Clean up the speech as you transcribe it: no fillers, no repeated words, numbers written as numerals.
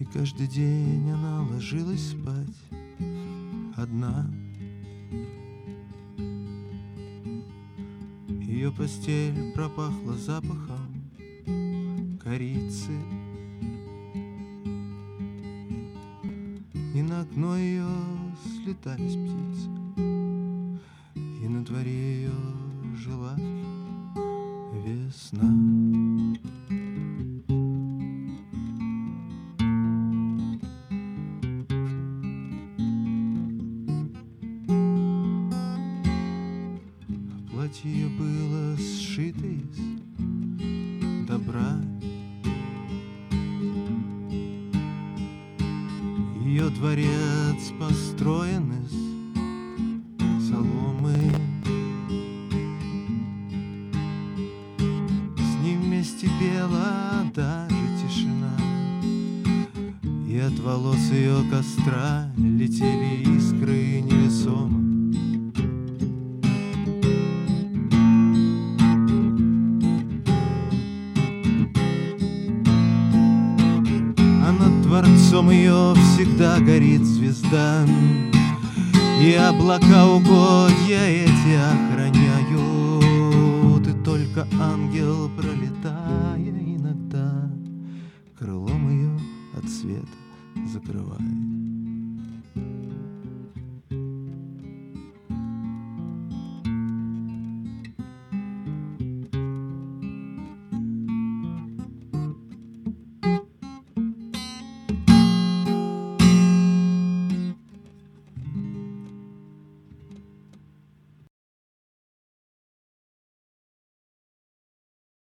каждый день она ложилась спать одна. Ее постель пропахла запахом корицы, и на окно ее слетались птицы, и на дворе ее жила весна. Платье ее было сшито из добра, ее дворец построен из соломы. С ним вместе пела даже тишина, и от волос ее костра летели искры невесомо. Дворцом ее всегда горит звезда, и облака угодья эти охраняют, и только ангел, пролетая иногда, крылом ее от света закрывает.